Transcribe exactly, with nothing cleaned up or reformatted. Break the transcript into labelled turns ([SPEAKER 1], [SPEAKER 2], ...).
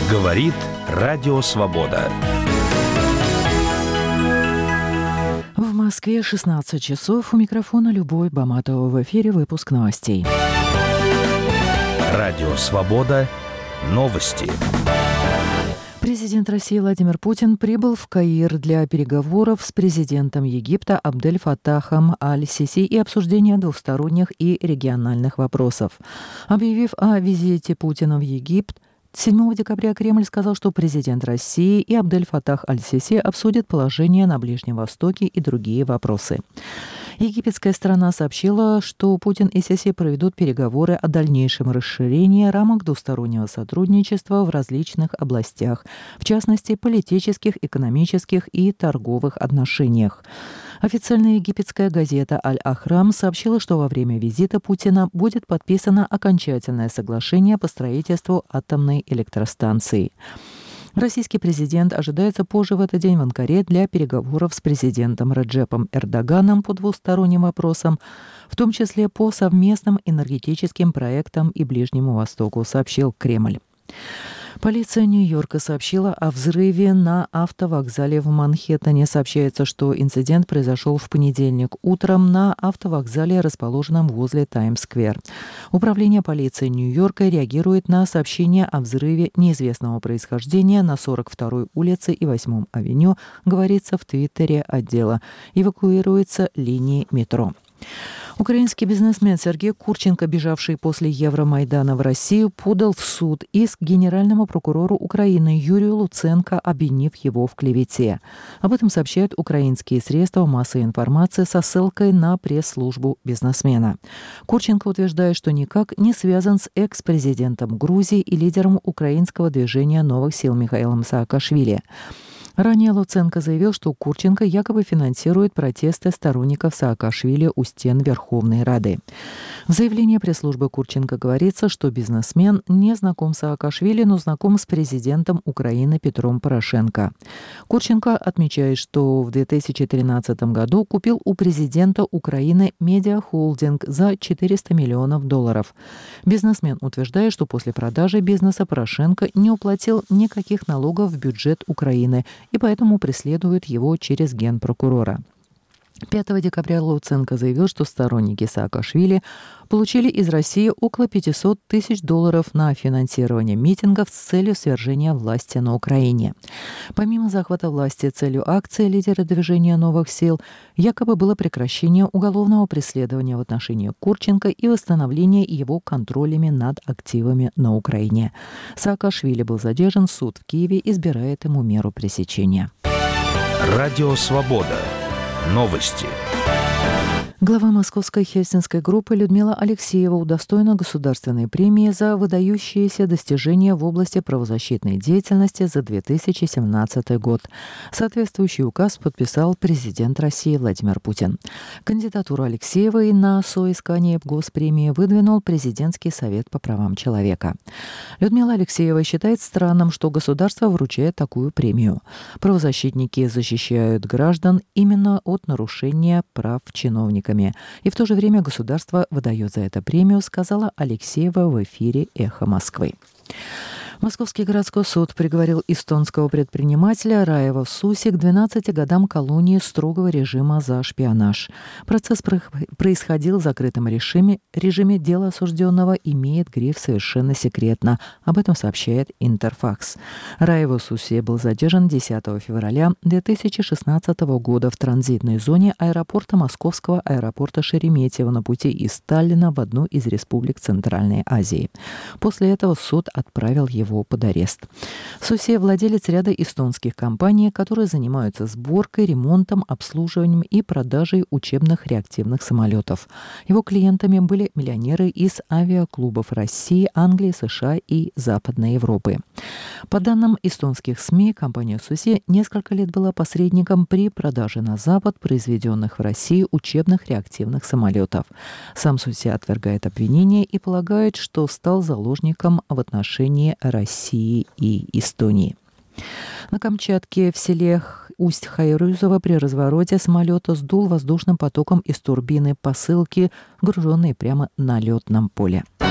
[SPEAKER 1] Говорит Радио Свобода.
[SPEAKER 2] В Москве шестнадцать часов. У микрофона Любовь Баматова. В эфире выпуск новостей.
[SPEAKER 1] Радио Свобода. Новости.
[SPEAKER 2] Президент России Владимир Путин прибыл в Каир для переговоров с президентом Египта Абдель-Фаттахом аль-Сиси и обсуждения двусторонних и региональных вопросов. Объявив о визите Путина в Египет, седьмого декабря Кремль сказал, что президент России и Абдель-Фаттах аль-Сиси обсудят положение на Ближнем Востоке и другие вопросы. Египетская сторона сообщила, что Путин и Сиси проведут переговоры о дальнейшем расширении рамок двустороннего сотрудничества в различных областях, в частности, политических, экономических и торговых отношениях. Официальная египетская газета «Аль-Ахрам» сообщила, что во время визита Путина будет подписано окончательное соглашение по строительству атомной электростанции. Российский президент ожидается позже в этот день в Анкаре для переговоров с президентом Реджепом Эрдоганом по двусторонним вопросам, в том числе по совместным энергетическим проектам и Ближнему Востоку, сообщил Кремль. Полиция Нью-Йорка сообщила о взрыве на автовокзале в Манхэттене. Сообщается, что инцидент произошел в понедельник утром на автовокзале, расположенном возле Таймс-сквер. Управление полиции Нью-Йорка реагирует на сообщение о взрыве неизвестного происхождения на сорок второй улице и восьмой авеню, говорится в твиттере отдела. Эвакуируются линии метро. Украинский бизнесмен Сергей Курченко, бежавший после Евромайдана в Россию, подал в суд иск генеральному прокурору Украины Юрию Луценко, обвинив его в клевете. Об этом сообщают украинские средства массовой информации со ссылкой на пресс-службу бизнесмена. Курченко утверждает, что никак не связан с экс-президентом Грузии и лидером украинского движения «Новых сил» Михаилом Саакашвили. Ранее Луценко заявил, что Курченко якобы финансирует протесты сторонников Саакашвили у стен Верховной Рады. В заявлении пресс-службы Курченко говорится, что бизнесмен не знаком с Саакашвили, но знаком с президентом Украины Петром Порошенко. Курченко отмечает, что в две тысячи тринадцатом году купил у президента Украины медиахолдинг за четыреста миллионов долларов. Бизнесмен утверждает, что после продажи бизнеса Порошенко не уплатил никаких налогов в бюджет Украины и поэтому преследуют его через генпрокурора. пятого декабря Луценко заявил, что сторонники Саакашвили получили из России около пятьсот тысяч долларов на финансирование митингов с целью свержения власти на Украине. Помимо захвата власти, целью акции лидера движения «Новых сил» якобы было прекращение уголовного преследования в отношении Курченко и восстановление его контролями над активами на Украине. Саакашвили был задержан, суд в Киеве избирает ему меру пресечения.
[SPEAKER 1] Радио Свобода. Новости.
[SPEAKER 2] Глава московской хельсинской группы Людмила Алексеева удостоена государственной премии за выдающиеся достижения в области правозащитной деятельности за две тысячи семнадцатый год. Соответствующий указ подписал президент России Владимир Путин. Кандидатуру Алексеевой на соискание госпремии выдвинул Президентский совет по правам человека. Людмила Алексеева считает странным, что государство вручает такую премию. Правозащитники защищают граждан именно от нарушения прав чиновников. И в то же время государство выдает за это премию, сказала Алексеева в эфире «Эхо Москвы». Московский городской суд приговорил эстонского предпринимателя Раева Суси к двенадцати годам колонии строгого режима за шпионаж. Процесс происходил в закрытом режиме. Режиме дело осужденного имеет гриф «Совершенно секретно». Об этом сообщает Интерфакс. Раева Суси был задержан десятого февраля две тысячи шестнадцатого года в транзитной зоне аэропорта Московского аэропорта Шереметьево на пути из Таллина в одну из республик Центральной Азии. После этого суд отправил его под арест. Суси – владелец ряда эстонских компаний, которые занимаются сборкой, ремонтом, обслуживанием и продажей учебных реактивных самолетов. Его клиентами были миллионеры из авиаклубов России, Англии, США и Западной Европы. По данным эстонских СМИ, компания Суси несколько лет была посредником при продаже на Запад произведенных в России учебных реактивных самолетов. Сам Суси отвергает обвинения и полагает, что стал заложником в отношении России и Эстонии. На Камчатке в селе Усть-Хайрузово при развороте самолета сдул воздушным потоком из турбины посылки, груженной прямо на летном поле.